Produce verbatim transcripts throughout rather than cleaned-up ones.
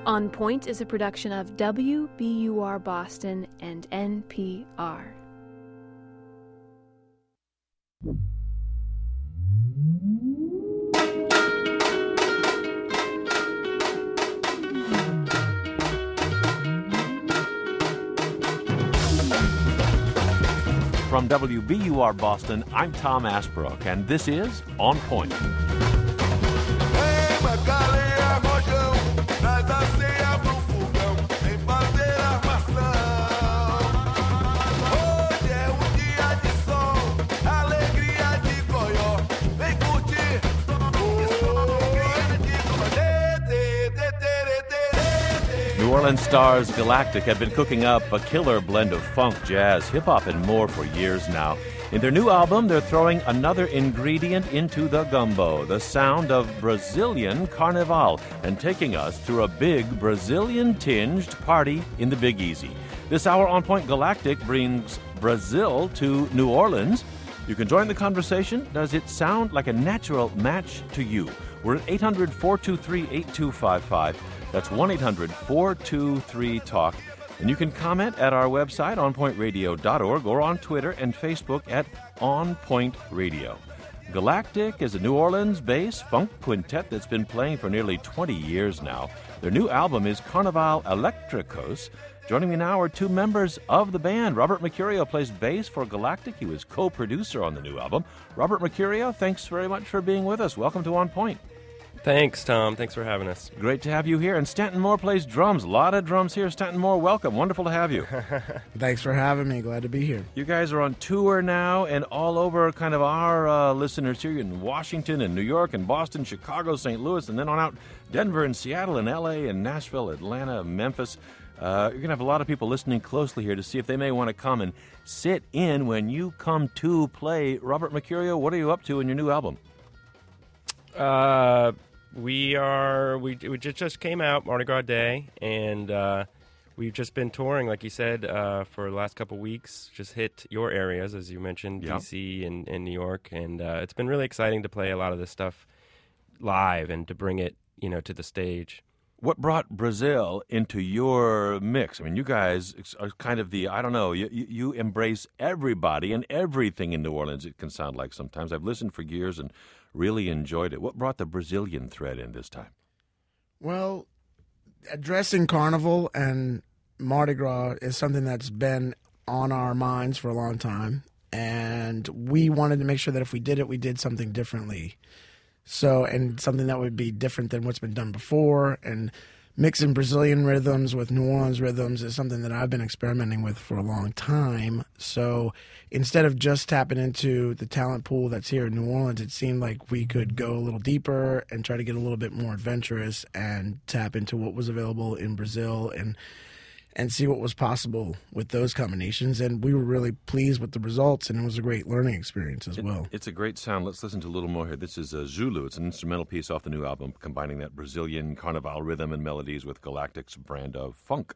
On Point is a production of W B U R Boston and N P R. From W B U R Boston, I'm Tom Asbrook, and this is On Point. New Orleans stars Galactic have been cooking up a killer blend of funk, jazz, hip-hop, and more for years now. In their new album, they're throwing another ingredient into the gumbo, the sound of Brazilian Carnival, and taking us through a big Brazilian-tinged party in the Big Easy. This hour On Point Galactic brings Brazil to New Orleans. You can join the conversation. Does it sound like a natural match to you? We're at eight hundred, four two three, eight two five five. That's one eight hundred, four two three, talk. And you can comment at our website, on point radio dot org, or on Twitter and Facebook at On Point Radio. Galactic is a New Orleans-based funk quintet that's been playing for nearly twenty years now. Their new album is Carnaval Electricos. Joining me now are two members of the band. Robert Mercurio plays bass for Galactic. He was co-producer on the new album. Robert Mercurio, thanks very much for being with us. Welcome to On Point. Thanks, Tom. Thanks for having us. Great to have you here. And Stanton Moore plays drums. A lot of drums here. Stanton Moore, welcome. Wonderful to have you. Thanks for having me. Glad to be here. You guys are on tour now and all over kind of our uh, listeners here in Washington and New York and Boston, Chicago, Saint Louis, and then on out Denver and Seattle and L A and Nashville, Atlanta, Memphis. Uh, you're going to have a lot of people listening closely here to see if they may want to come and sit in when you come to play. Robert Mercurio, what are you up to in your new album? Uh... We are, we, we just, just came out, Mardi Gras Day, and uh, we've just been touring, like you said, uh, for the last couple weeks. Just hit your areas, as you mentioned, yeah. D C and, and New York, and uh, it's been really exciting to play a lot of this stuff live and to bring it, you know, to the stage. What brought Brazil into your mix? I mean, you guys are kind of the, I don't know, you, you embrace everybody and everything in New Orleans, it can sound like sometimes. I've listened for years and really enjoyed it. What brought the Brazilian thread in this time? Well, addressing Carnival and Mardi Gras is something that's been on our minds for a long time, and we wanted to make sure that if we did it, we did something differently. So, and something that would be different than what's been done before, and mixing Brazilian rhythms with New Orleans rhythms is something that I've been experimenting with for a long time. So instead of just tapping into the talent pool that's here in New Orleans, it seemed like we could go a little deeper and try to get a little bit more adventurous and tap into what was available in Brazil and and see what was possible with those combinations. And we were really pleased with the results, and it was a great learning experience as it, well. It's a great sound. Let's listen to a little more here. This is uh, Zulu. It's an instrumental piece off the new album, combining that Brazilian Carnival rhythm and melodies with Galactic's brand of funk.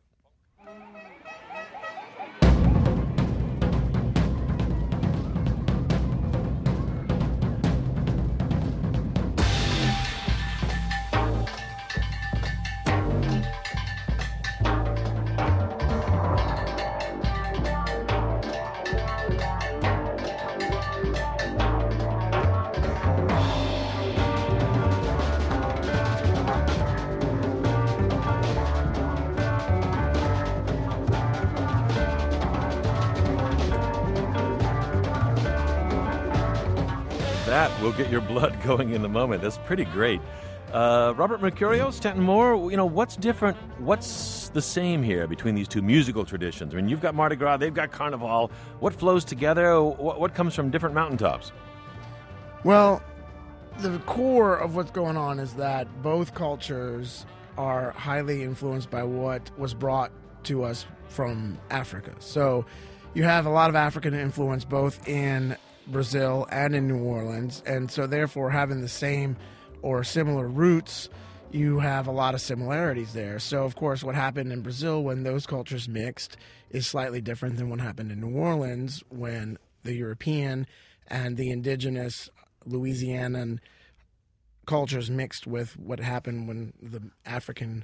That will get your blood going in a moment. That's pretty great. Uh, Robert Mercurio, Stanton Moore, you know, what's different, what's the same here between these two musical traditions? I mean, you've got Mardi Gras, they've got Carnival. What flows together? What, what comes from different mountaintops? Well, the core of what's going on is that both cultures are highly influenced by what was brought to us from Africa. So you have a lot of African influence both in Brazil and in New Orleans, and so therefore having the same or similar roots, you have a lot of similarities there. So of course what happened in Brazil when those cultures mixed is slightly different than what happened in New Orleans when the European and the indigenous Louisianan cultures mixed with what happened when the African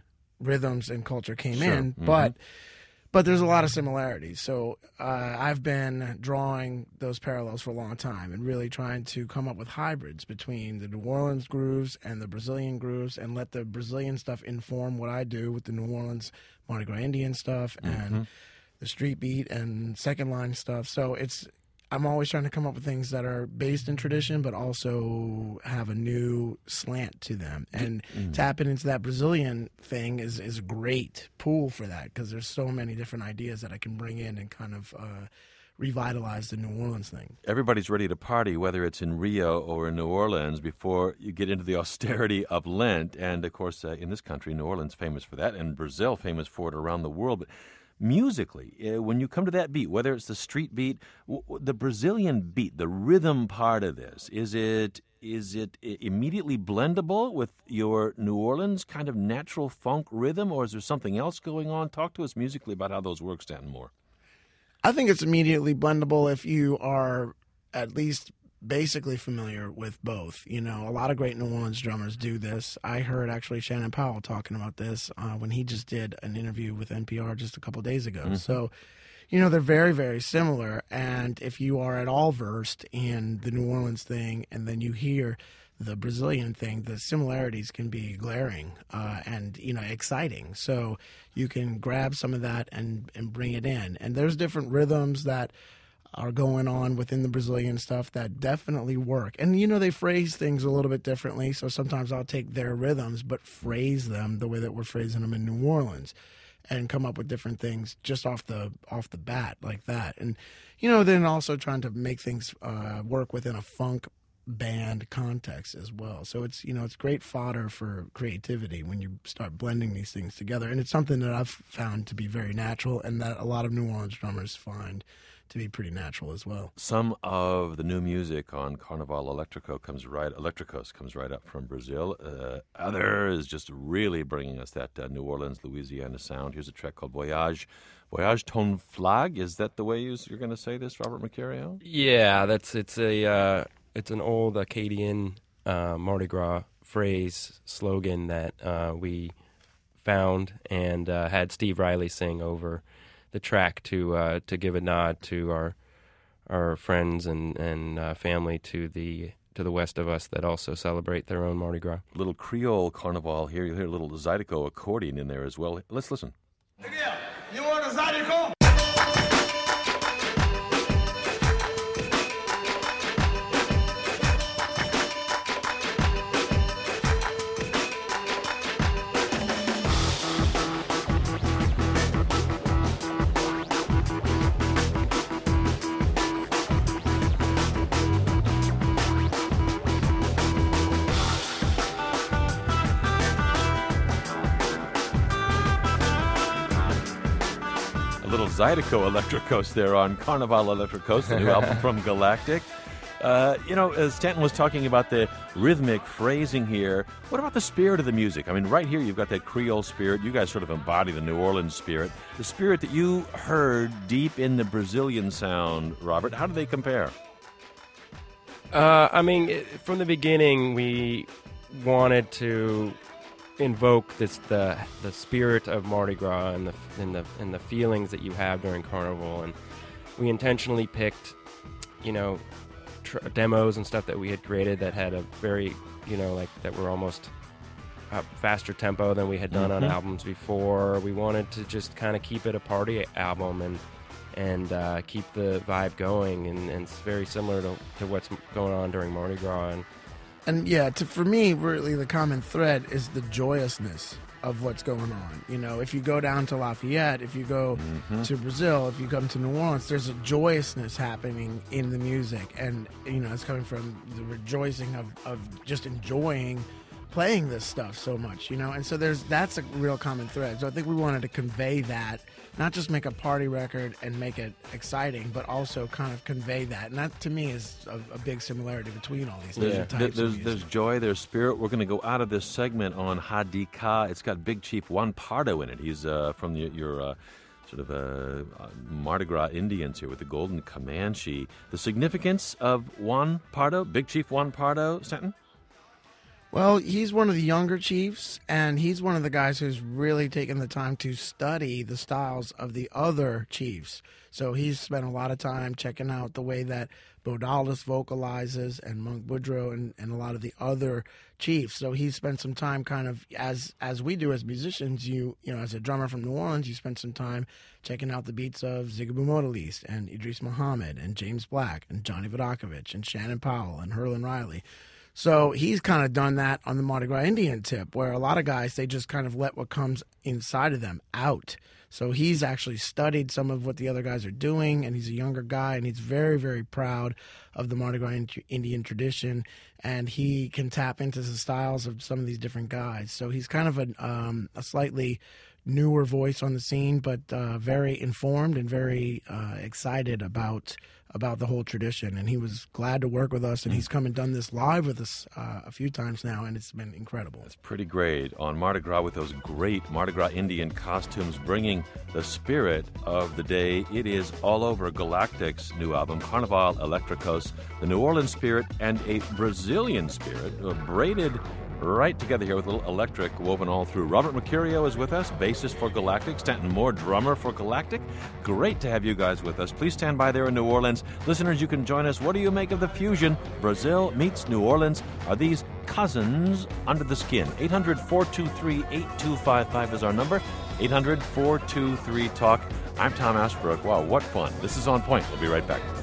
rhythms and culture came Sure. in, Mhm. but but there's a lot of similarities. So uh, I've been drawing those parallels for a long time and really trying to come up with hybrids between the New Orleans grooves and the Brazilian grooves, and let the Brazilian stuff inform what I do with the New Orleans Mardi Gras Indian stuff and the street beat and second line stuff. So it's I'm always trying to come up with things that are based in tradition, but also have a new slant to them. And Mm. tapping into that Brazilian thing is, is a great pool for that, because there's so many different ideas that I can bring in and kind of uh, revitalize the New Orleans thing. Everybody's ready to party, whether it's in Rio or in New Orleans, before you get into the austerity of Lent. And, of course, uh, in this country, New Orleans famous for that, and Brazil famous for it around the world. But musically, uh, when you come to that beat, whether it's the street beat, w- w- the Brazilian beat, the rhythm part of this, is it is it i- immediately blendable with your New Orleans kind of natural funk rhythm, or is there something else going on? Talk to us musically about how those work, Stanton Moore. I think it's immediately blendable if you are at least basically familiar with both. You know, a lot of great New Orleans drummers do this. I heard actually Shannon Powell talking about this uh, when he just did an interview with N P R just a couple days ago. Mm-hmm. So, you know, they're very, very similar. And if you are at all versed in the New Orleans thing and then you hear the Brazilian thing, the similarities can be glaring uh, and, you know, exciting. So you can grab some of that and, and bring it in. And there's different rhythms that are going on within the Brazilian stuff that definitely work. And, you know, they phrase things a little bit differently. So sometimes I'll take their rhythms, but phrase them the way that we're phrasing them in New Orleans and come up with different things just off the off the bat like that. And, you know, then also trying to make things uh, work within a funk band context as well. So it's, you know, it's great fodder for creativity when you start blending these things together. And it's something that I've found to be very natural and that a lot of New Orleans drummers find to be pretty natural as well. Some of the new music on Carnaval Electrico comes right, Electricos comes right up from Brazil. Uh, other is just really bringing us that uh, New Orleans, Louisiana sound. Here's a track called Voyage. Voyage Ton Flag. Is that the way you- you're going to say this, Robert Mercurio? Yeah, that's it's a uh, it's an old Acadian uh, Mardi Gras phrase slogan that uh, we found and uh, had Steve Riley sing over the track to uh, to give a nod to our our friends and and uh, family to the to the west of us that also celebrate their own Mardi Gras. Little Creole Carnival here. You'll hear a little Zydeco accordion in there as well. Let's listen. You want a Zydeco? Little Zydeco Electricos there on Carnaval Electricos, the new album from Galactic. Uh, you know, as Stanton was talking about the rhythmic phrasing here, what about the spirit of the music? I mean, right here you've got that Creole spirit. You guys sort of embody the New Orleans spirit. The spirit that you heard deep in the Brazilian sound, Robert, how do they compare? Uh, I mean, it, from the beginning, we wanted to invoke this the the spirit of Mardi Gras and the and the and the feelings that you have during Carnival, and we intentionally picked, you know, tr- demos and stuff that we had created that had a very, you know, like that were almost a faster tempo than we had done on albums before. We wanted to just kind of keep it a party album and and uh, keep the vibe going, and, and it's very similar to, to what's going on during Mardi Gras. And And yeah, to, for me, really the common thread is the joyousness of what's going on. You know, if you go down to Lafayette, if you go to Brazil, if you come to New Orleans, there's a joyousness happening in the music. And, you know, it's coming from the rejoicing of, of just enjoying playing this stuff so much, you know? And so there's that's a real common thread. So I think we wanted to convey that, not just make a party record and make it exciting, but also kind of convey that. And that, to me, is a, a big similarity between all these different There- types there's, of music. there's joy, there's spirit. We're going to go out of this segment on Hadika. It's got Big Chief Juan Pardo in it. He's uh, from the, your uh, sort of uh, uh, Mardi Gras Indians here with the Golden Comanche. The significance of Juan Pardo, Big Chief Juan Pardo, Stanton? Well, he's one of the younger chiefs, and he's one of the guys who's really taken the time to study the styles of the other chiefs. So he's spent a lot of time checking out the way that Bodaldus vocalizes and Monk Woodrow and, and a lot of the other chiefs. So he's spent some time kind of, as as we do as musicians, you you know, as a drummer from New Orleans, you spend some time checking out the beats of Zigaboo Modeliste and Idris Muhammad and James Black and Johnny Vodakovich and Shannon Powell and Herlin Riley. So he's kind of done that on the Mardi Gras Indian tip, where a lot of guys, they just kind of let what comes inside of them out. So he's actually studied some of what the other guys are doing, and he's a younger guy, and he's very, very proud of the Mardi Gras Indian tradition, and he can tap into the styles of some of these different guys. So he's kind of a, um, a slightly newer voice on the scene, but uh, very informed and very uh, excited about about the whole tradition, and he was glad to work with us, and he's come and done this live with us uh, a few times now, and it's been incredible. It's pretty great on Mardi Gras with those great Mardi Gras Indian costumes, bringing the spirit of the day. It is all over Galactic's new album, Carnaval Electricos, the New Orleans spirit and a Brazilian spirit, uh, braided right together here with a little electric woven all through. Robert Mercurio is with us, bassist for Galactic. Stanton Moore, drummer for Galactic. Great to have you guys with us. Please stand by there in New Orleans. Listeners, you can join us. What do you make of the fusion? Brazil meets New Orleans. Are these cousins under the skin? eight hundred, four two three, eight two five five is our number. eight hundred, four two three, talk. I'm Tom Ashbrook. Wow, what fun. This is On Point. We'll be right back.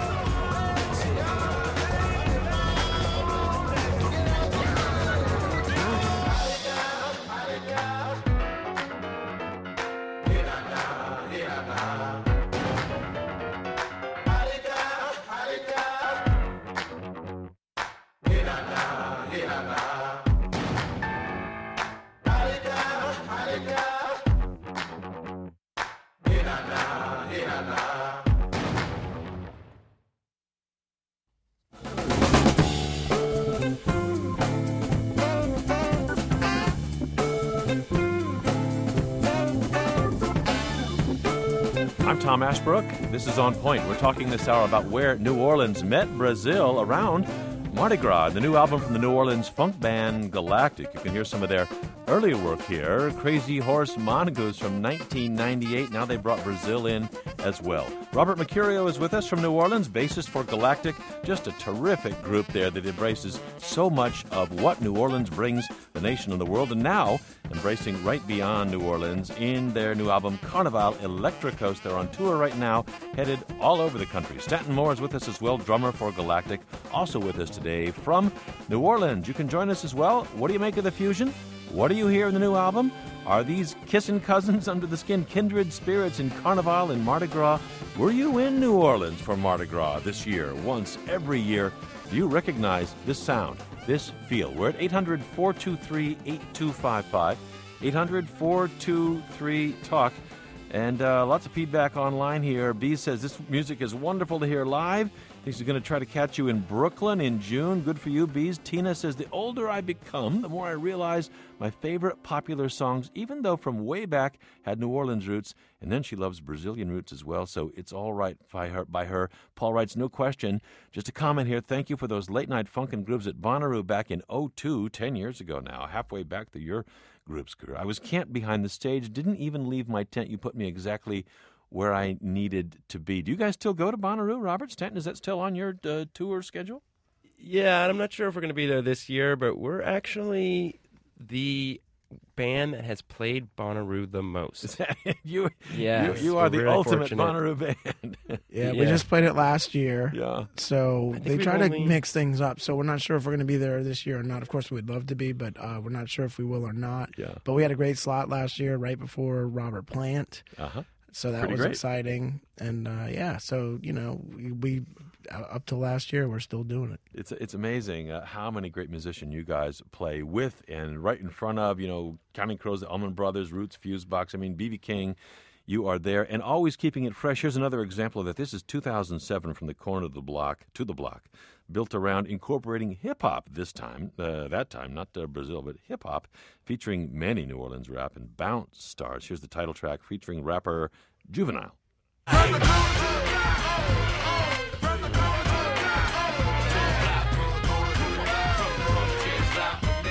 I'm Tom Ashbrook. This is On Point. We're talking this hour about where New Orleans met Brazil around Mardi Gras, the new album from the New Orleans funk band Galactic. You can hear some of their earlier work here. Crazy Horse Mongoose from nineteen ninety-eight. Now they brought Brazil in as well. Robert Mercurio is with us from New Orleans, bassist for Galactic. Just a terrific group there that embraces so much of what New Orleans brings the nation and the world, and now embracing right beyond New Orleans in their new album, Carnaval Electricos. They're on tour right now, headed all over the country. Stanton Moore is with us as well, drummer for Galactic, also with us today from New Orleans. You can join us as well. What do you make of the fusion? What do you hear in the new album? Are these kissing cousins under the skin, kindred spirits in Carnival and Mardi Gras? Were you in New Orleans for Mardi Gras this year, once every year? Do you recognize this sound, this feel? We're at eight hundred, four two three, eight two five five, eight hundred, four two three, talk. And uh, lots of feedback online here. B says, this music is wonderful to hear live. Thinks he's going to try to catch you in Brooklyn in June. Good for you, Bees. Tina says, the older I become, the more I realize my favorite popular songs, even though from way back, had New Orleans roots. And then she loves Brazilian roots as well, so it's all right by her. By her. Paul writes, no question. Just a comment here. Thank you for those late-night funk and grooves at Bonnaroo back in oh two, ten years ago now, halfway back to your group's career. I was camped behind the stage, didn't even leave my tent. You put me exactly where I needed to be. Do you guys still go to Bonnaroo, Robert Stanton? Is that still on your uh, tour schedule? Yeah, and I'm not sure if we're going to be there this year, but we're actually the band that has played Bonnaroo the most. you, yes, you, you are the really ultimate fortunate. Bonnaroo band. Yeah, Yeah. we just played it last year. Yeah. So think they we've try only- to mix things up. So we're not sure if we're going to be there this year or not. Of course, we'd love to be, but uh, we're not sure if we will or not. Yeah. But we had a great slot last year right before Robert Plant. Uh-huh. So that Pretty was great. exciting. And, uh, yeah, so, you know, we, we uh, up to last year, we're still doing it. It's it's amazing uh, how many great musicians you guys play with and right in front of, you know, Counting Crows, the Allman Brothers, Roots, Fusebox. I mean, B B King, you are there and always keeping it fresh. Here's another example of that. This is two thousand seven, From the Corner of the Block to the Block, built around incorporating hip-hop this time, uh, that time, not uh, Brazil, but hip-hop, featuring many New Orleans rap and bounce stars. Here's the title track featuring rapper Juvenile. Nigga,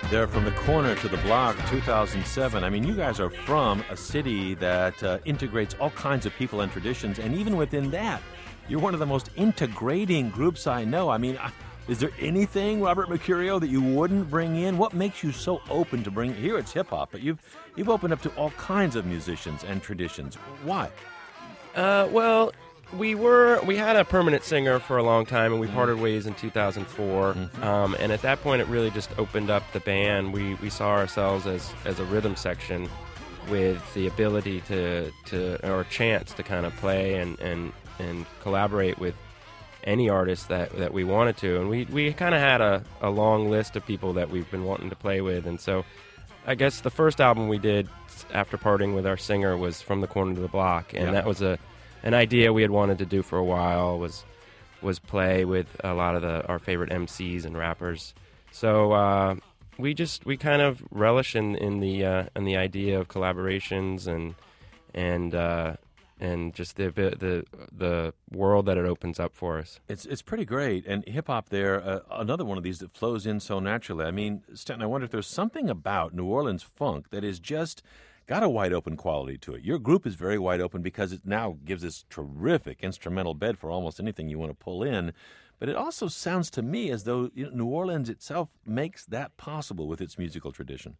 They're From the Corner to the Block, two thousand seven. I mean, you guys are from a city that uh, integrates all kinds of people and traditions, and even within that, you're one of the most integrating groups I know. I mean, I, is there anything, Robert Mercurio, that you wouldn't bring in? What makes you so open to bring, here it's hip-hop, but you've, you've opened up to all kinds of musicians and traditions. Why? Uh, well, we were we had a permanent singer for a long time, and we parted ways in two thousand four. Mm-hmm. Um, and at that point, it really just opened up the band. We we saw ourselves as, as a rhythm section with the ability to to or a chance to kind of play and, and, and collaborate with any artist that, that we wanted to. And we, we kind of had a, a long list of people that we've been wanting to play with. And so I guess the first album we did after parting with our singer was From the Corner to the Block, and yeah. that was a an idea we had wanted to do for a while, was was play with a lot of the our favorite M Cs and rappers. So uh, we just we kind of relish in in the uh, in the idea of collaborations and and uh, and just the the the world that it opens up for us. It's it's pretty great, and hip hop there, uh, another one of these that flows in so naturally. I mean, Stanton, I wonder if there's something about New Orleans funk that is just got a wide open quality to it. Your group is very wide open because it now gives this terrific instrumental bed for almost anything you want to pull in. But it also sounds to me as though you know, New Orleans itself makes that possible with its musical tradition.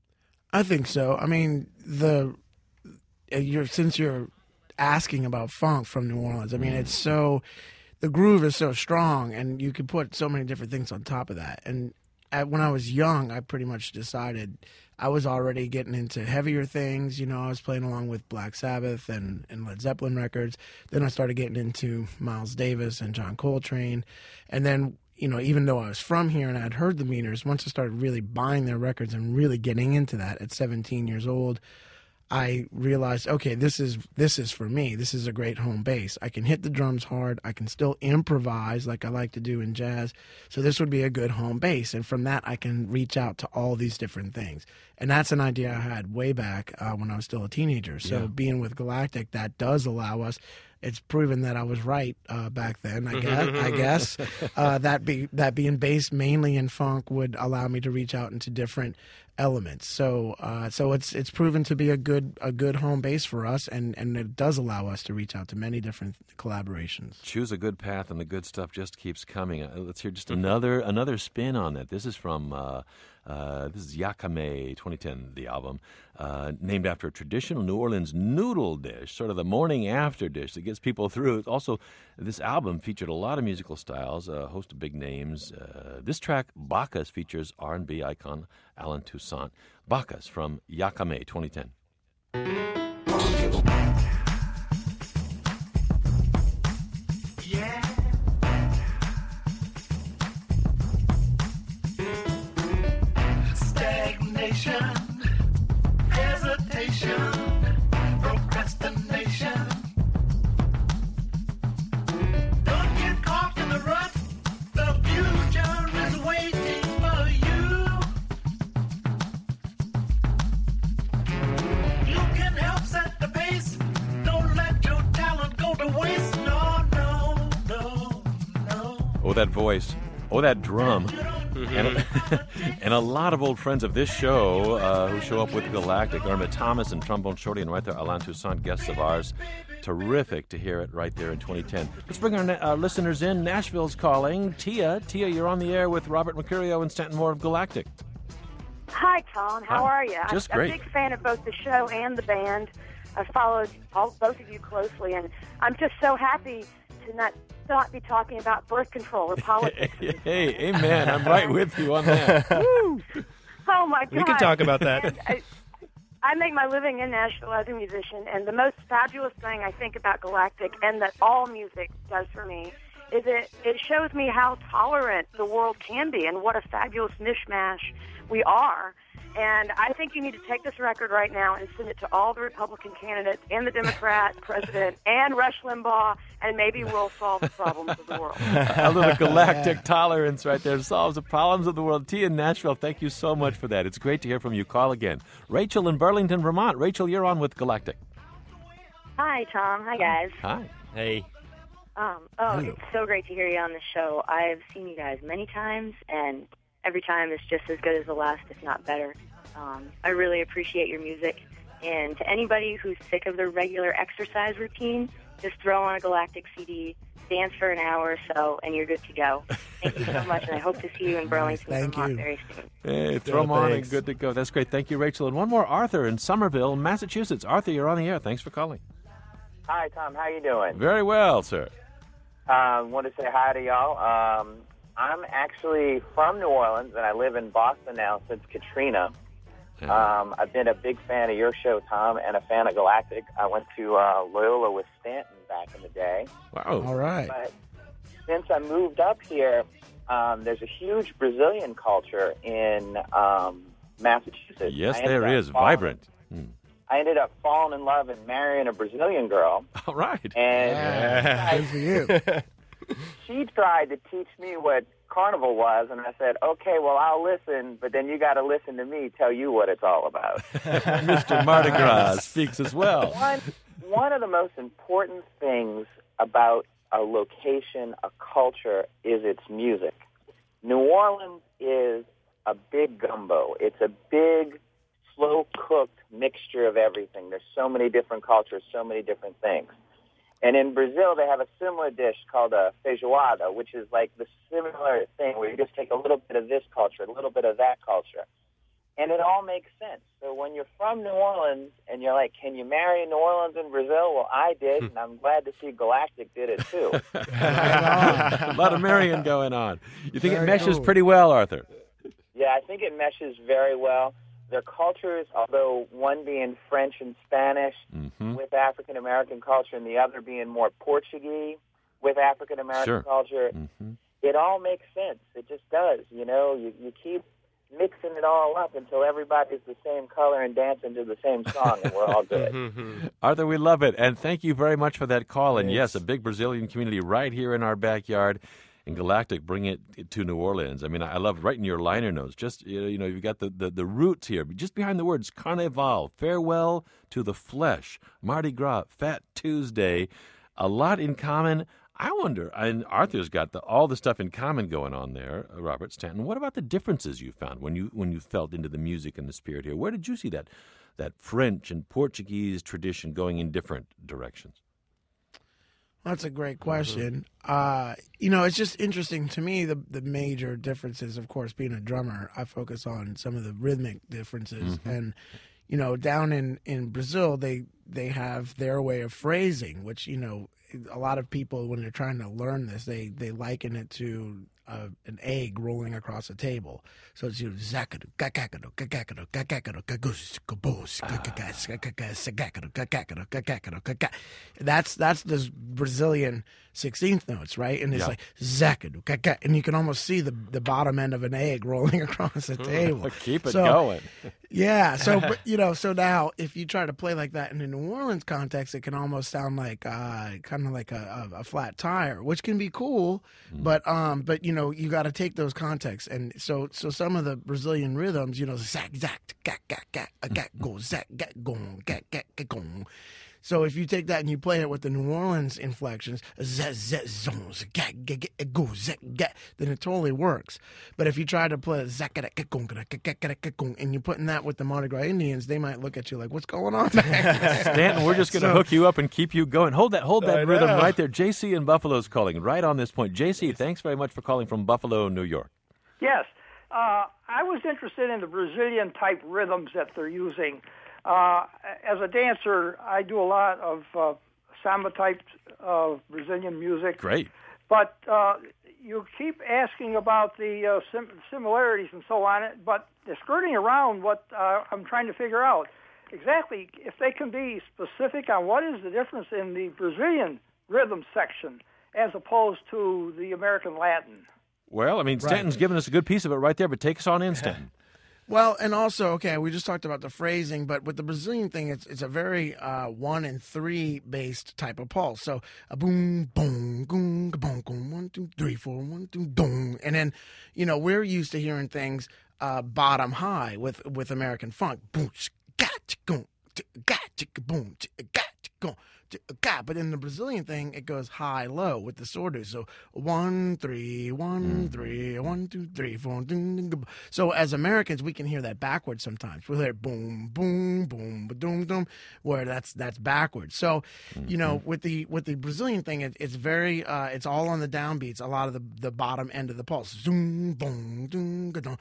I think so. I mean, the you're since you're asking about funk from New Orleans, I mean, it's so the groove is so strong, and you can put so many different things on top of that. And at, when I was young, I pretty much decided I was already getting into heavier things. You know, I was playing along with Black Sabbath and, and Led Zeppelin records. Then I started getting into Miles Davis and John Coltrane. And then, you know, even though I was from here and I had heard the Meters, once I started really buying their records and really getting into that at seventeen years old, I realized, okay, this is this is for me. This is a great home base. I can hit the drums hard. I can still improvise like I like to do in jazz. So this would be a good home base. And from that, I can reach out to all these different things. And that's an idea I had way back uh, when I was still a teenager. So yeah. being with Galactic, that does allow us. It's proven that I was right uh, back then, I guess. I guess uh, that be that being based mainly in funk would allow me to reach out into different elements. So, uh, so it's it's proven to be a good a good home base for us, and, and it does allow us to reach out to many different collaborations. Choose a good path, and the good stuff just keeps coming. Uh, let's hear just another another spin on that. This is from. Uh, Uh, this is Yakame twenty ten, the album, uh, named after a traditional New Orleans noodle dish, sort of the morning after dish that gets people through. Also, this album featured a lot of musical styles, a host of big names. Uh, this track, Bacchus, features R and B icon Alan Toussaint. Bacchus from Yakame twenty ten. Hesitation, procrastination. Don't get caught in the rut. The future is waiting for you. You can help set the pace. Don't let your talent go to waste. No, no, no, no. Oh, that voice. Oh, that drum. And, and a lot of old friends of this show uh, who show up with Galactic. Irma Thomas and Trombone Shorty, and right there, Alan Toussaint, guests of ours. Terrific to hear it right there in twenty ten. Let's bring our, our listeners in. Nashville's calling. Tia, Tia, you're on the air with Robert Mercurio and Stanton Moore of Galactic. Hi, Tom. How Hi. are you? Just I'm great. a big fan of both the show and the band. I've followed all, both of you closely, and I'm just so happy to not not be talking about birth control or politics. Hey, hey, amen. I'm right with you on that. Woo. Oh, my God. We can talk about that. And I, I make my living in Nashville as a musician, and the most fabulous thing I think about Galactic, and that all music does for me, is it, it shows me how tolerant the world can be and what a fabulous mishmash we are. And I think you need to take this record right now and send it to all the Republican candidates and the Democrat president and Rush Limbaugh, and maybe we'll solve the problems of the world. A little galactic tolerance right there solves the problems of the world. Tia in Nashville, thank you so much for that. It's great to hear from you. Call again. Rachel in Burlington, Vermont. Rachel, you're on with Galactic. Hi, Tom. Hi, guys. Hi. Hey. Um, oh, Hello. it's so great to hear you on the show. I've seen you guys many times, and every time is just as good as the last, if not better. Um, I really appreciate your music. And to anybody who's sick of their regular exercise routine, just throw on a Galactic C D, dance for an hour or so, and you're good to go. Thank you so much, and I hope to see you in Burlington, Thank Vermont you. very soon. Hey, throw them Yeah, on and thanks. good to go. That's great. Thank you, Rachel. And one more, Arthur in Somerville, Massachusetts. Arthur, you're on the air. Thanks for calling. Hi, Tom. How you doing? Very well, sir. I uh, want to say hi to y'all. Um, I'm actually from New Orleans, and I live in Boston now since Katrina. Um, I've been a big fan of your show, Tom, and a fan of Galactic. I went to uh, Loyola with Stanton back in the day. Wow. All right. But since I moved up here, um, there's a huge Brazilian culture in um, Massachusetts. Yes, I ended there up is. falling- Vibrant. Hmm. I ended up falling in love and marrying a Brazilian girl. All right. And Yeah. Good for you. she tried to teach me what carnival was, and I said, okay, well, I'll listen, but then you got to listen to me tell you what it's all about. Mister Mardi Gras speaks as well. One, one of the most important things about a location, a culture, is its music. New Orleans is a big gumbo. It's a big, slow-cooked mixture of everything. There's so many different cultures, so many different things. And in Brazil, they have a similar dish called a feijoada, which is like the similar thing where you just take a little bit of this culture, a little bit of that culture. And it all makes sense. So when you're from New Orleans and you're like, can you marry New Orleans and Brazil? Well, I did, and I'm glad to see Galactic did it too. A lot of marrying going on. You think Very it meshes cool. pretty well, Arthur? Yeah, I think it meshes very well. Their cultures, although one being French and Spanish Mm-hmm. with African-American culture and the other being more Portuguese with African-American Sure. culture, Mm-hmm. it all makes sense. It just does. You know, you, you keep mixing it all up until everybody's the same color and dancing to the same song, and we're all good. Arthur, we love it. And thank you very much for that call. And yes, Thanks. a big Brazilian community right here in our backyard. And Galactic, bring it to New Orleans. I mean, I love right in your liner notes. Just, you know, you know you've got the, the, the roots here. Just behind the words Carnival, farewell to the flesh, Mardi Gras, Fat Tuesday. A lot in common. I wonder, and Arthur's got the, all the stuff in common going on there, uh, Robert Stanton. What about the differences you found when you when you felt into the music and the spirit here? Where did you see that that French and Portuguese tradition going in different directions? That's a great question. Uh, you know, it's just interesting to me. The the major differences, of course, being a drummer, I focus on some of the rhythmic differences. Mm-hmm. And you know, down in, in Brazil, they they have their way of phrasing, which you know, a lot of people when they're trying to learn this, they they liken it to uh, an egg rolling across a table. So it's you zakadu kakakadu kakakadu kakakadu kagus kabos kakakas kakakas kakakadu kakakadu kakakadu kakak. That's that's the Brazilian sixteenth notes, right? And it's Yeah. like zakadu kakak, and you can almost see the the bottom end of an egg rolling across the table. Keep it So, going. Yeah, so but, you know, so now if you try to play like that in a New Orleans context, it can almost sound like uh, kind of like a, a, a flat tire, which can be cool, but um, but you know, you got to take those contexts, and so so some of the Brazilian rhythms, you know, zack zack gak gak gak gak go zack gak gong gak gak gak gong. So if you take that and you play it with the New Orleans inflections, zet zet zones, gak gak gak go zack gak, then it totally works. But if you try to play zack gak gak gong gak gak gak gong, and you're putting that with the Mardi Gras Indians, they might look at you like, "What's going on back there?" Stanton, we're just going to So- hook you up and keep you going. Hold that, hold that I rhythm know. right there. J C in Buffalo's calling right on this point. J C, thanks very much for calling from Buffalo, New York. Yes. Uh, I was interested in the Brazilian type rhythms that they're using. Uh, as a dancer, I do a lot of uh, samba type of Brazilian music. Great. But uh, you keep asking about the uh, sim- similarities and so on, but they're skirting around what uh, I'm trying to figure out. Exactly, if they can be specific on what is the difference in the Brazilian rhythm section as opposed to the American Latin. Well, I mean, Stanton's giving us a good piece of it right there, but take us on in, Stanton. Well, and also, okay, we just talked about the phrasing, but with the Brazilian thing, it's it's a very uh, one and three based type of pulse. So a boom, boom, boom, boom, boom, one, two, three, four, one, two, boom, and then, you know, we're used to hearing things uh, bottom high with with American funk. Boom, gotcha, boom, gotcha, boom, gotcha, boom. But in the Brazilian thing, it goes high low with the surdo. So one three one three one two three four. So as Americans, we can hear that backwards sometimes. We'll hear boom boom boom boom boom, where that's that's backwards. So you know, with the with the Brazilian thing, it, it's very uh, it's all on the downbeats. A lot of the the bottom end of the pulse. Zoom boom boom boom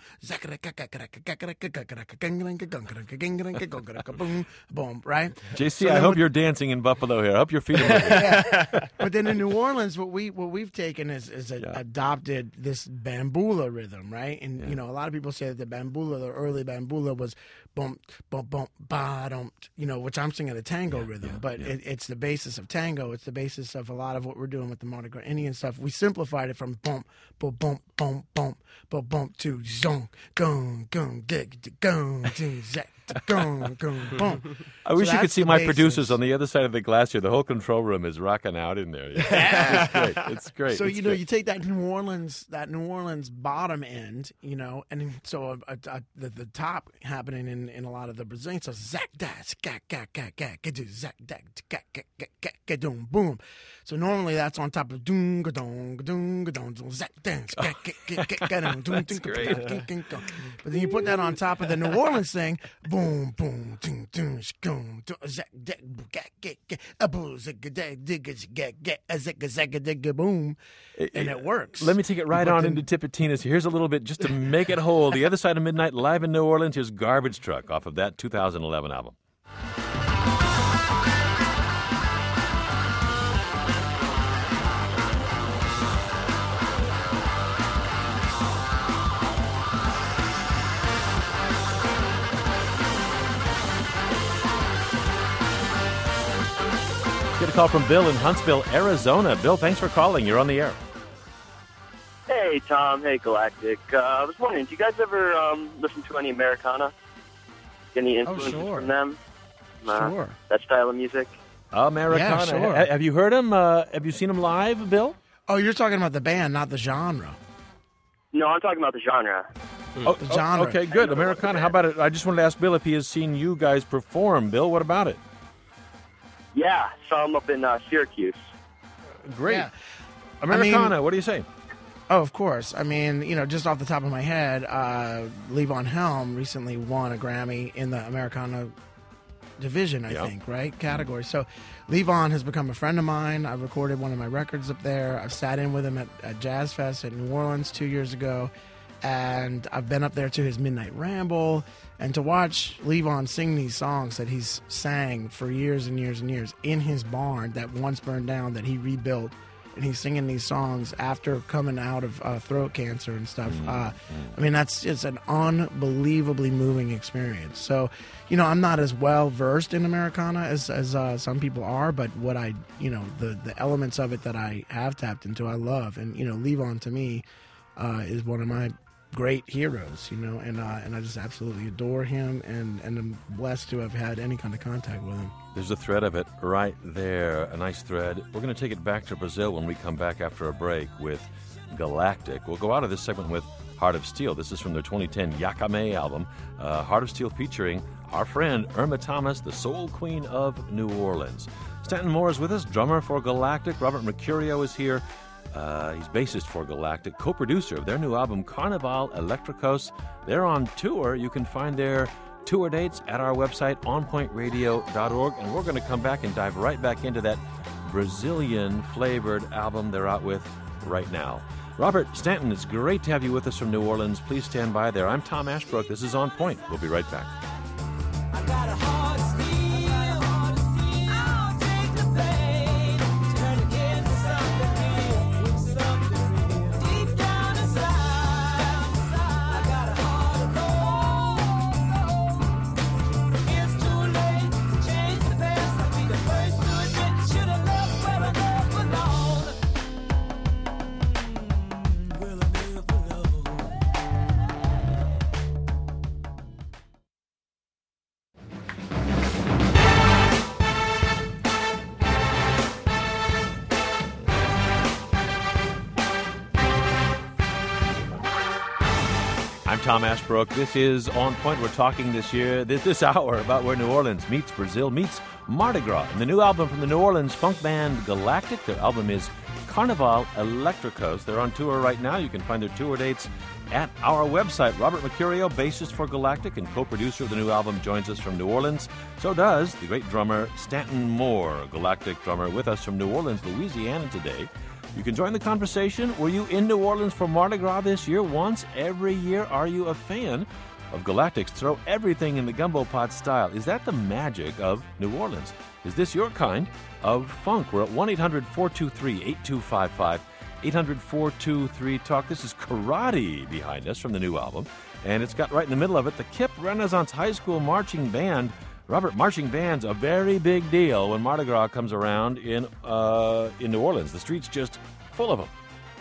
boom. Right. J C, So I then hope with- you're dancing in Buffalo here. I hope you're feeling moving. yeah. But then in New Orleans, what we what we've taken is is a, Yeah. adopted this bambula rhythm, right? And you know, a lot of people say that the bambula, the early bambula, was bump bump bump ba dum, you know, which I'm singing a tango rhythm, but It, it's the basis of tango. It's the basis of a lot of what we're doing with the Mardi Gras Indian stuff. We simplified it from bump bump bump bump bump bump bump to zong gong gong dig gong ding zack gong gong bump. I wish So you could that's see the my basis. producers on the other side of the glass here. The whole control room is rocking out in there. Yeah. It's great. It's great. So It's you know, great. you take that New Orleans, that New Orleans bottom end, you know, and so uh, uh, the the top happening in, in a lot of the Brazilian stuff, zack da ska ga ga ga ga do zack da ga ga ga ga ga doom boom. So normally that's on top of doom ga dong ga doom ga dong zack dance ga ga ga ga ga dong doom ding ga ding ding dong. But then you put that on top of the New Orleans thing, boom boom ding ding boom zack da ga ga ga a boom zack da dig ga ga a zack zack dig boom. And it works. Let me take it right But on then- into Tipitina's. Here's a little bit just to make it whole. The Other Side of Midnight live in New Orleans. Here's Garbage Truck off of that two thousand eleven album. Get a call from Bill in Huntsville, Arizona. Bill, thanks for calling. You're on the air. Hey, Tom. Hey, Galactic. Uh, I was wondering, do you guys ever um, listen to any Americana? Any influences sure. from them? Uh, Sure. That style of music? Americana. Yeah, sure. Ha- Have you heard him? Uh, have you seen him live, Bill? Oh, you're talking about the band, not the genre. No, I'm talking about the genre. Oh, The genre. oh, okay, good. Americana. How about it? I just wanted to ask Bill if he has seen you guys perform. Bill, what about it? Yeah, some up in uh, Syracuse. Great. Yeah. Americana, I mean- what do you say? Oh, of course. I mean, you know, just off the top of my head, uh, Levon Helm recently won a Grammy in the Americana division, I Yeah. think, right? Category. So Levon has become a friend of mine. I recorded one of my records up there. I've sat in with him at, at Jazz Fest in New Orleans two years ago. And I've been up there to his Midnight Ramble. And to watch Levon sing these songs that he's sang for years and years and years in his barn that once burned down, that he rebuilt, and he's singing these songs after coming out of uh, throat cancer and stuff. Uh, I mean, that's it's an unbelievably moving experience. So, you know, I'm not as well versed in Americana as as uh, some people are, but what I, you know, the the elements of it that I have tapped into, I love. And you know, Levon to me uh, is one of my great heroes, you know, and uh, and I just absolutely adore him, and and I'm blessed to have had any kind of contact with him. There's a thread of it right there, a nice thread. We're going to take it back to Brazil when we come back after a break with Galactic. We'll go out of this segment with Heart of Steel. This is from their twenty ten Yakame album. Uh, Heart of Steel featuring our friend Irma Thomas, the soul queen of New Orleans. Stanton Moore is with us, drummer for Galactic. Robert Mercurio is here. Uh, he's bassist for Galactic, co-producer of their new album, Carnival Electricos. They're on tour. You can find their tour dates at our website, on point radio dot org. And we're going to come back and dive right back into that Brazilian-flavored album they're out with right now. Robert Stanton, it's great to have you with us from New Orleans. Please stand by there. I'm Tom Ashbrook. This is On Point. We'll be right back. I got a heart I'm Tom Ashbrook. This is On Point. We're talking this year, this, this hour, about where New Orleans meets Brazil, meets Mardi Gras. And the new album from the New Orleans funk band Galactic. Their album is Carnival Electricos. They're on tour right now. You can find their tour dates at our website. Robert Mercurio, bassist for Galactic and co-producer of the new album, joins us from New Orleans. So does the great drummer Stanton Moore, Galactic drummer, with us from New Orleans, Louisiana today. You can join the conversation. Were you in New Orleans for Mardi Gras this year? Once every year? Are you a fan of Galactic's Throw Everything in the Gumbo Pot style? Is that the magic of New Orleans? Is this your kind of funk? We're at one eight hundred four two three eight two five five, eight hundred four two three talk. This is Karate behind us from the new album, and it's got right in the middle of it the Kip Renaissance High School Marching Band. Robert, marching band's a very big deal when Mardi Gras comes around in uh, in New Orleans. The street's just full of them.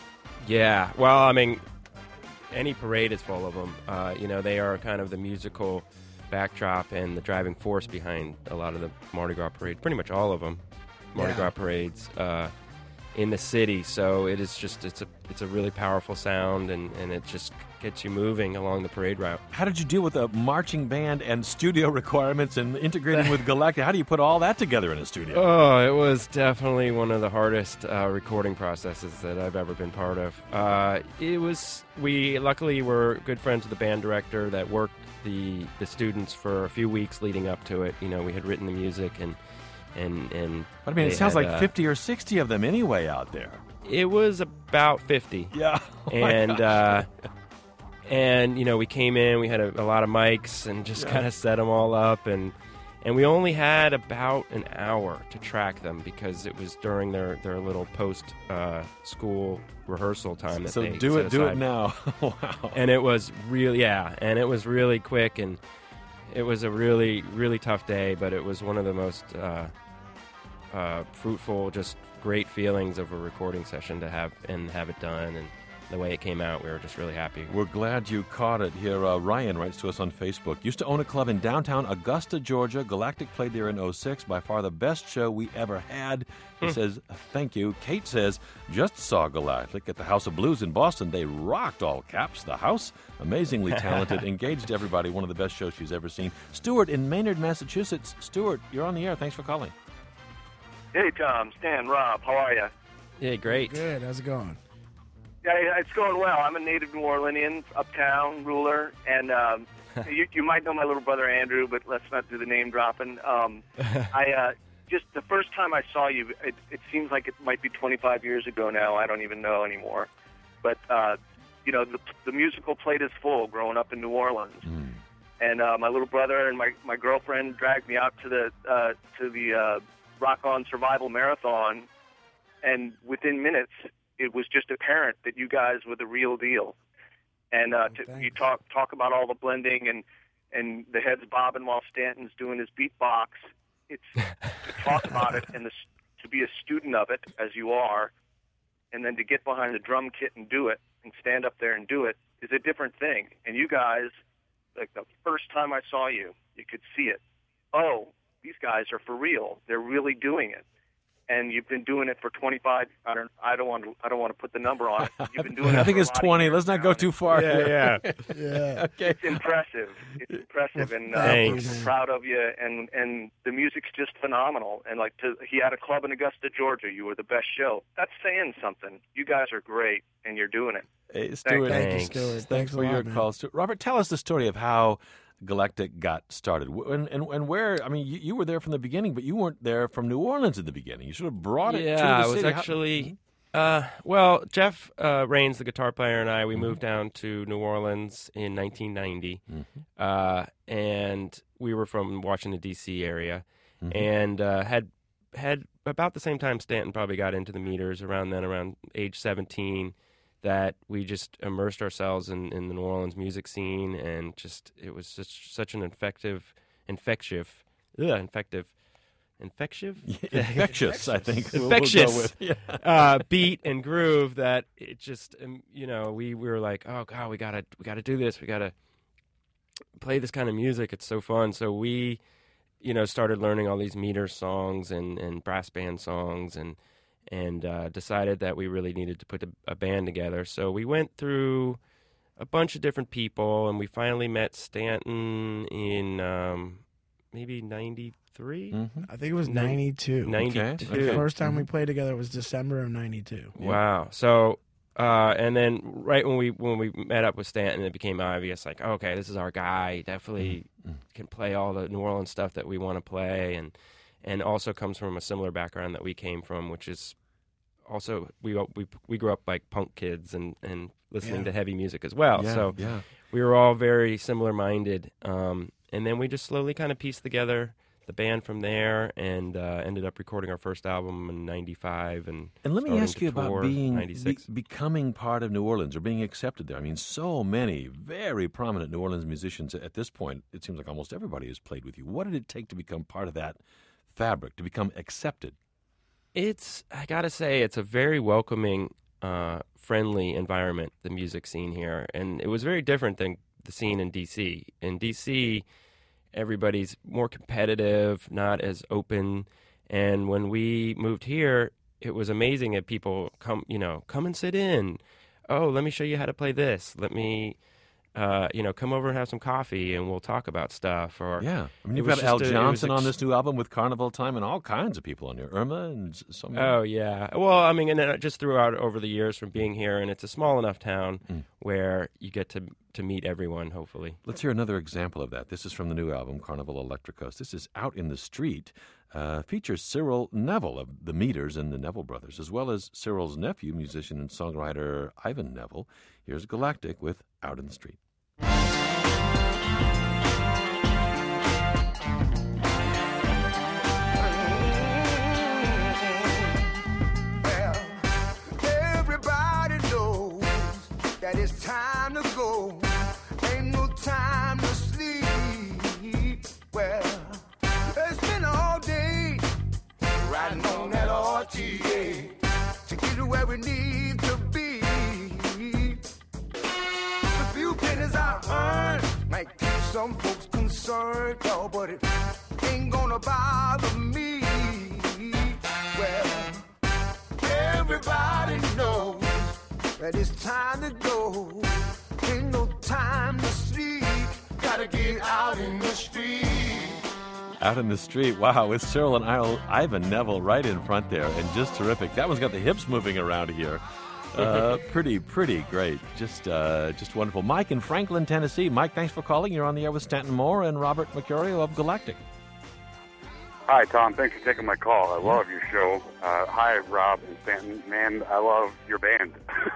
Yeah, well, I mean, any parade is full of them. Uh, you know, they are kind of the musical backdrop and the driving force behind a lot of the Mardi Gras parades, pretty much all of them, Mardi Yeah. Gras parades uh, in the city. So it is just, it's a it's a really powerful sound, and, and it just gets you moving along the parade route. How did you deal with a marching band and studio requirements and integrating with Galactic? How do you put all that together in a studio? Oh, it was definitely one of the hardest uh, recording processes that I've ever been part of. Uh, it was, we luckily were good friends with the band director that worked the the students for a few weeks leading up to it. You know, we had written the music and and and. But I mean, it they sounds had, like uh, fifty or sixty of them anyway out there. It was about fifty. Yeah. Oh my and gosh. uh, and you know, we came in, we had a, a lot of mics and just Yeah. kind of set them all up, and and we only had about an hour to track them because it was during their their little post uh, school rehearsal time that So they do set it, do it aside. now. Wow. And it was really, yeah, and it was really quick, and it was a really, really tough day, but it was one of the most uh, uh, fruitful, just great feelings of a recording session to have and have it done, and the way it came out, we were just really happy. We're glad you caught it here. Uh, Ryan writes to us on Facebook. Used to own a club in downtown Augusta, Georgia. Galactic played there in oh six. By far the best show we ever had. He Hmm. says, thank you. Kate says, just saw Galactic at the House of Blues in Boston. They rocked, all caps. The house, amazingly talented, engaged everybody. One of the best shows she's ever seen. Stuart in Maynard, Massachusetts. Stuart, you're on the air. Thanks for calling. Hey, Tom, Stan, Rob, how are you? Yeah, great. Good. How's it going? Yeah, it's going well. I'm a native New Orleanian, uptown ruler, and um, you, you might know my little brother Andrew, but let's not do the name dropping. Um, I uh, just the first time I saw you, it, it seems like it might be twenty-five years ago now. I don't even know anymore. But uh, you know, the, the musical plate is full. Growing up in New Orleans, Mm. and uh, my little brother and my, my girlfriend dragged me out to the uh, to the uh, Rock On Survival Marathon, and within minutes, it was just apparent that you guys were the real deal. And uh, to, you talk talk about all the blending and, and the heads bobbing while Stanton's doing his beatbox. It's to talk about it and the, to be a student of it, as you are, and then to get behind the drum kit and do it and stand up there and do it is a different thing. And you guys, like the first time I saw you, you could see it. Oh, these guys are for real. They're really doing it. And you've been doing it for twenty-five. I don't. I don't want to. I don't want to put the number on it. You've been doing it. I think for a it's lot of twenty. years Let's not now, go and too far. Yeah, yeah. Yeah. Okay. It's impressive. It's impressive, and uh, Thanks. we're proud of you. And and the music's just phenomenal. And like, to, he had a club in Augusta, Georgia. You were the best show. That's saying something. You guys are great, and you're doing it. Hey, Stuart, Thank you, Thanks. Stuart. Thanks, Thanks for a lot, your man. call, Stuart. Robert, tell us the story of how Galactic got started, Wh- and and, and where. I mean, you, you were there from the beginning, but you weren't there from New Orleans at the beginning. You sort of brought it. Yeah, to the I was city. How- actually. Uh, well, Jeff uh, Raines, the guitar player, and I, we moved down to New Orleans in nineteen ninety, Mhm. uh, and we were from Washington D C area, Mhm. and uh, had had about the same time Stanton probably got into the meters around then, around age seventeen. That we just immersed ourselves in, in the New Orleans music scene, and just it was just such an infective, infective, ugh, infective, infective, Infectious, I think. we'll- we'll go infectious with. Yeah. uh, beat and groove that it just um, you know we, we were like, oh god, we gotta we gotta do this, we gotta play this kind of music. It's so fun. So we you know started learning all these meter songs and, and brass band songs and and uh, decided that we really needed to put a, a band together. So we went through a bunch of different people, and we finally met Stanton in um, maybe ninety-three? Mm-hmm. I think it was ninety-two. ninety-two. Okay. The first time we played together was December of ninety-two. Wow. So, uh, and then right when we when we met up with Stanton, it became obvious, like, oh, okay, this is our guy. He definitely mm-hmm. can play all the New Orleans stuff that we want to play, and and also comes from a similar background that we came from, which is also we we we grew up like punk kids and and listening Yeah. to heavy music as well. Yeah, so yeah. we were all very similar minded, um, and then we just slowly kind of pieced together the band from there, and uh, ended up recording our first album in ninety-five. And And let me starting ask to you about tour being ninety-six. be- becoming part of New Orleans or being accepted there. I mean, so many very prominent New Orleans musicians at this point. It seems like almost everybody has played with you. What did it take to become part of that fabric, to become accepted? It's, I gotta say, it's a very welcoming, uh, friendly environment, the music scene here. And it was very different than the scene in D C. In D C, everybody's more competitive, not as open. And when we moved here, it was amazing that people come, you know, come and sit in. Oh, let me show you how to play this. Let me, uh, you know, come over and have some coffee and we'll talk about stuff. Or Yeah. I mean, it you've was got Al just a- it Johnson was on ex- this new album with Carnival Time and all kinds of people on here. Irma and s- some. Oh, yeah. Well, I mean, and then just throughout over the years from being here, and it's a small enough town Mm. where you get to to meet everyone, hopefully. Let's hear another example of that. This is from the new album, Carnival Electricos. This is Out in the Street. Uh, features Cyril Neville of the Meters and the Neville Brothers, as well as Cyril's nephew, musician and songwriter Ivan Neville. Here's Galactic with Out in the Street. Everybody knows that it's time to go. Ain't no time to sleep. Well, it's been all day riding on that R T A to get to where we need to be. The few pennies I earn might keep some folks concerned, yo, but it ain't gonna bother me. Well, everybody knows that it's time to go. Ain't no time to sleep. Gotta get out in the street. Out in the Street. Wow, with Cyril and I- Ivan Neville right in front there, and just terrific. That one's got the hips moving around here. Uh, pretty, pretty great. Just uh, just wonderful. Mike in Franklin, Tennessee. Mike, thanks for calling. You're on the air with Stanton Moore and Robert Mercurio of Galactic. Hi, Tom. Thanks for taking my call. I love your show. Uh, hi, Rob and Stanton. Man, I love your band.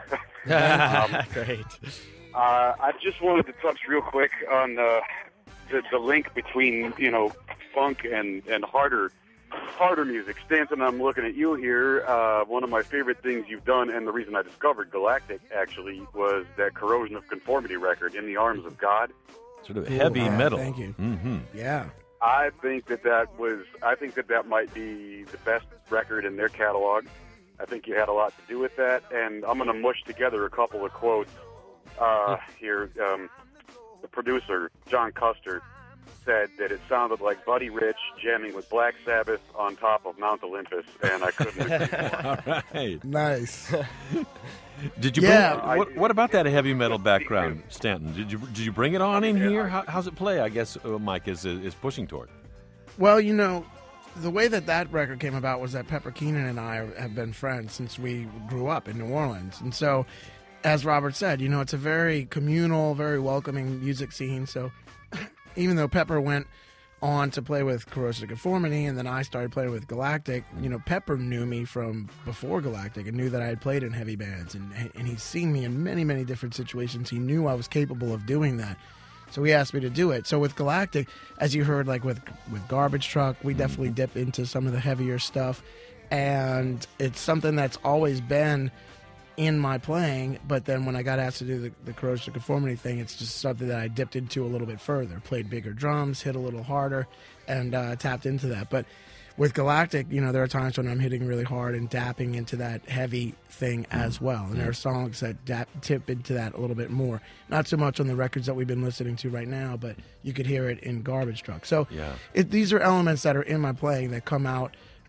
um, Great. Uh, I just wanted to touch real quick on uh, the, the link between, you know, funk and, and harder harder music. Stanton, I'm looking at you here. Uh, one of my favorite things you've done, and the reason I discovered Galactic, actually, was that Corrosion of Conformity record, In the Arms of God. Sort of Cool. heavy Yeah, metal. thank you. Mm-hmm. Yeah. I think that that was. I think that that might be the best record in their catalog. I think you had a lot to do with that, and I'm going to mush together a couple of quotes uh, here. Um, the producer, John Custer, said that it sounded like Buddy Rich jamming with Black Sabbath on top of Mount Olympus, and I couldn't agree more. All right. Nice. Did you Yeah. bring, what, what about that heavy metal background, Stanton? Did you did you bring it on in here? How, how's it play? I guess uh, Mike is is pushing toward. Well, you know, the way that that record came about was that Pepper Keenan and I have been friends since we grew up in New Orleans. And so, as Robert said, you know, it's a very communal, very welcoming music scene. So even though Pepper went on to play with Corrosion of Conformity and then I started playing with Galactic, you know, Pepper knew me from before Galactic and knew that I had played in heavy bands. And, and he's seen me in many, many different situations. He knew I was capable of doing that. So he asked me to do it. So with Galactic, as you heard, like with with Garbage Truck, we definitely dip into some of the heavier stuff. And it's something that's always been in my playing, but then when I got asked to do the, the Corrosion of Conformity thing, it's just something that I dipped into a little bit further. Played bigger drums, hit a little harder, and uh, tapped into that. But with Galactic, you know, there are times when I'm hitting really hard and dapping into that heavy thing as well. And there are songs that dap, tip into that a little bit more. Not so much on the records that we've been listening to right now, but you could hear it in Garbage Truck. So Yeah. it, these are elements that are in my playing that come out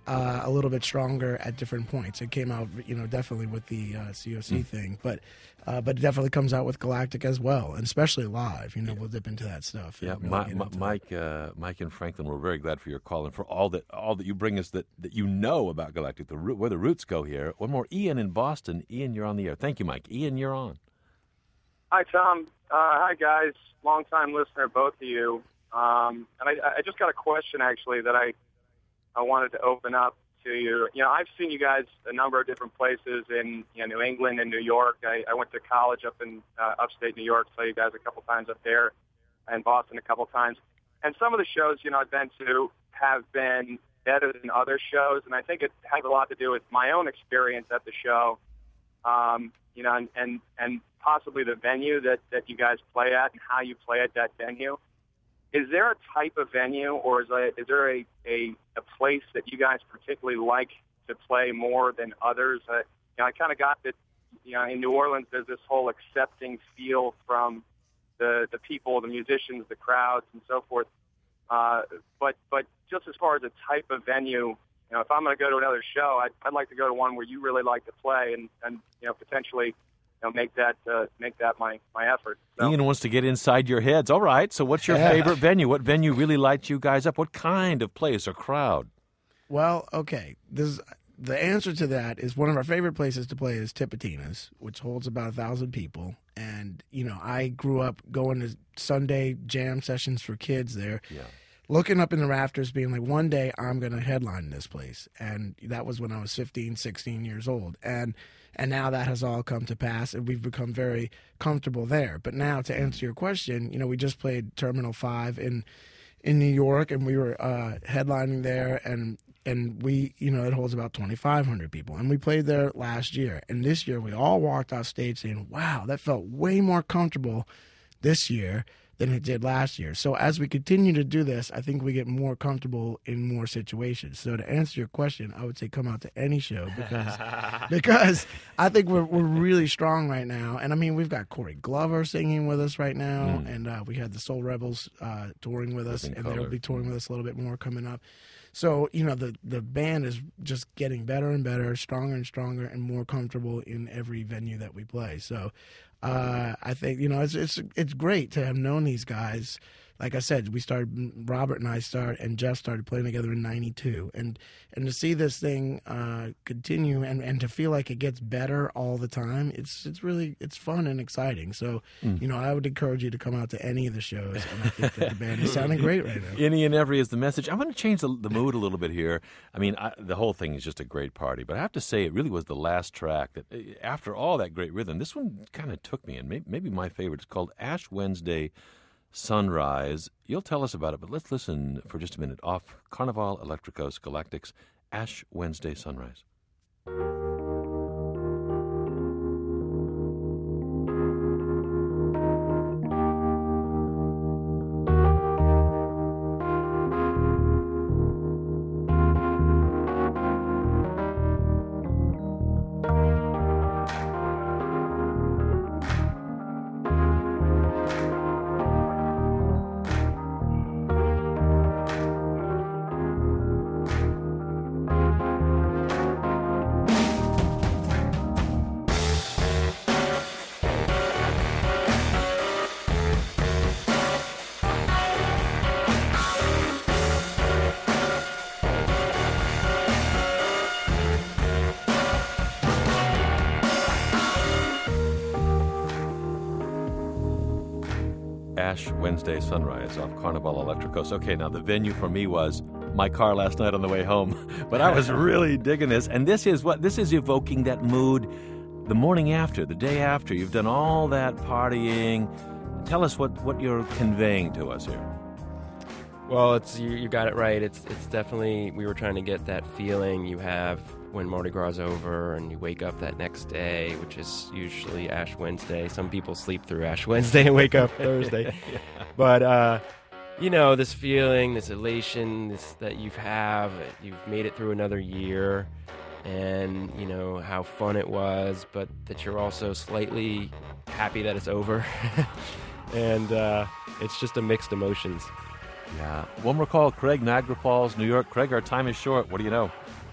uh, a little bit stronger at different points. It came out, you know, definitely with the uh, C O C mm. thing, but uh, but it definitely comes out with Galactic as well, and especially live. You know, we'll dip into that stuff. Yeah, really my, my, Mike, uh, Mike and Franklin, we're very glad for your call and for all that all that you bring us that, that you know about Galactic, the where the roots go here. One more, Ian in Boston. Ian, you're on the air. Thank you, Mike. Ian, you're on. Hi, Tom. Uh, hi, guys. Long-time listener, both of you. Um, and I, I just got a question, actually, that I I wanted to open up to you. You know, I've seen you guys a number of different places in you know, New England and New York. I, I went to college up in uh, upstate New York, saw you guys a couple times up there, and Boston a couple times. And some of the shows, you know, I've been to have been better than other shows, and I think it has a lot to do with my own experience at the show, um, you know, and, and, and possibly the venue that, that you guys play at and how you play at that venue. Is there a type of venue, or is, a, is there a, a, a place that you guys particularly like to play more than others? Uh, you know, I kind of got that, you know, in New Orleans there's this whole accepting feel from the, the people, the musicians, the crowds, and so forth. Uh, but but just as far as a type of venue, you know, if I'm going to go to another show, I'd, I'd like to go to one where you really like to play and, and you know, potentially You know, make that uh, make that my, my effort. So. Ian wants to get inside your heads. All right, so what's your Yeah. favorite venue? What venue really lights you guys up? What kind of place or crowd? Well, okay. This the answer to that is one of our favorite places to play is Tipitina's, which holds about a thousand people. And you know, I grew up going to Sunday jam sessions for kids there. Yeah. Looking up in the rafters, being like, one day I'm going to headline this place. And that was when I was fifteen, sixteen years old. And and now that has all come to pass, and we've become very comfortable there. But now, to answer your question, you know, we just played Terminal five in in New York, and we were uh, headlining there, and and we, you know, it holds about twenty-five hundred people. And we played there last year. And this year, we all walked off stage saying, wow, that felt way more comfortable this year than it did last year. So as we continue to do this, I think we get more comfortable in more situations. So to answer your question, I would say come out to any show because because I think we're we're really strong right now. And I mean, we've got Corey Glover singing with us right now, mm. and uh, we had the Soul Rebels uh, touring with us, and they'll be touring with us a little bit more coming up. So, you know, the, the band is just getting better and better, stronger and stronger, and more comfortable in every venue that we play. So uh, I think, you know, it's, it's it's great to have known these guys. Like I said, we started, Robert and I started, and Jeff started playing together in ninety-two. And and to see this thing uh, continue and, and to feel like it gets better all the time, it's it's really, it's fun and exciting. So, mm. you know, I would encourage you to come out to any of the shows. And I think that the band is sounding great right now. Any and every is the message. I'm going to change the, the mood a little bit here. I mean, I, the whole thing is just a great party. But I have to say, it really was the last track that, after all that great rhythm, this one kind of took me. And maybe, maybe my favorite is called Ash Wednesday Sunrise. You'll tell us about it, but let's listen for just a minute off Carnival Electricos Galactic's Ash Wednesday Sunrise. Ash Wednesday Sunrise off Carnival Electricos. Okay, now the venue for me was my car last night on the way home, but I was really digging this. And this is what this is evoking that mood the morning after, the day after. You've done all that partying. Tell us what, what you're conveying to us here. Well, it's you, you got it right. It's it's definitely, we were trying to get that feeling you have when Mardi Gras is over and you wake up that next day, which is usually Ash Wednesday. Some people sleep through Ash Wednesday and wake up Thursday. Yeah. But, uh, you know, this feeling, this elation this, that you have, you've made it through another year, and, you know, how fun it was, but that you're also slightly happy that it's over. and uh, it's just a mixed emotions. Yeah. One more call, Craig, Niagara Falls, New York. Craig, our time is short. What do you know?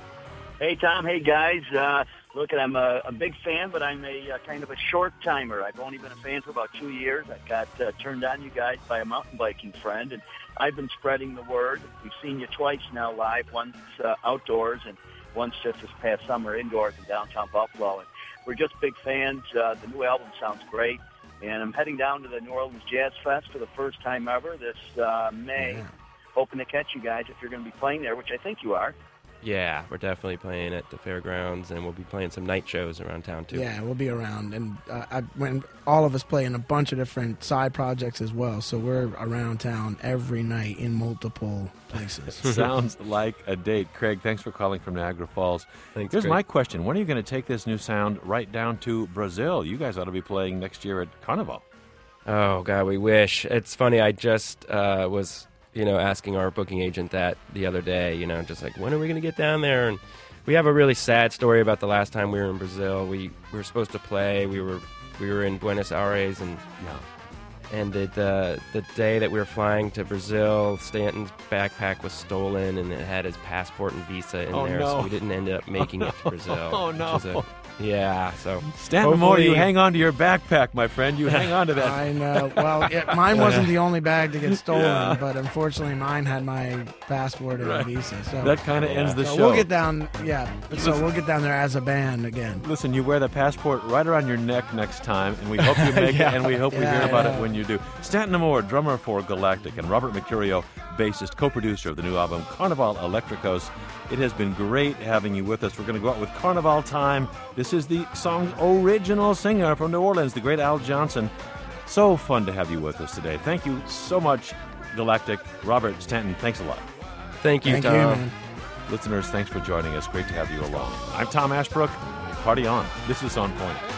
Hey, Tom. Hey, guys. Uh, look, I'm a, a big fan, but I'm a uh, kind of a short timer. I've only been a fan for about two years. I got uh, turned on you guys by a mountain biking friend, and I've been spreading the word. We've seen you twice now live, once uh, outdoors and once just this past summer indoors in downtown Buffalo. And we're just big fans. Uh, the new album sounds great. And I'm heading down to the New Orleans Jazz Fest for the first time ever this uh, May. Yeah. Hoping to catch you guys if you're going to be playing there, which I think you are. Yeah, we're definitely playing at the fairgrounds, and we'll be playing some night shows around town, too. Yeah, we'll be around. And uh, I, when all of us play in a bunch of different side projects as well, so we're around town every night in multiple places. Sounds like a date. Craig, thanks for calling from Niagara Falls. Thanks, Here's Craig. my question. When are you going to take this new sound right down to Brazil? You guys ought to be playing next year at Carnival. Oh, God, we wish. It's funny, I just uh, was... you know, asking our booking agent that the other day, you know, just like, when are we going to get down there? And we have a really sad story about the last time we were in Brazil. We, we were supposed to play. We were we were in Buenos Aires, and yeah. and the, the the day that we were flying to Brazil, Stanton's backpack was stolen, and it had his passport and visa in oh, there, no. so we didn't end up making it to Brazil. oh, no. Which is a, yeah, so... Stanton Moore, you hang on to your backpack, my friend. You hang on to that. I know. Well, it, mine wasn't the only bag to get stolen, yeah. but unfortunately mine had my passport and right. visa. So that kind of yeah. ends the so show. We'll get down, yeah, so we'll get down there as a band again. Listen, you wear the passport right around your neck next time, and we hope you make yeah. it, and we hope yeah, we hear about yeah. it when you do. Stanton Moore, drummer for Galactic, and Robert Mercurio, bassist, co-producer of the new album Carnival Electricos. It has been great having you with us. We're going to go out with Carnival Time. This is the song's original singer from New Orleans, the great Al Johnson. So fun to have you with us today. Thank you so much, Galactic. Robert, Stanton, thanks a lot. Thank you, Thank Tom. you, man. Listeners, thanks for joining us. Great to have you along. I'm Tom Ashbrook. Party on. This is On Point.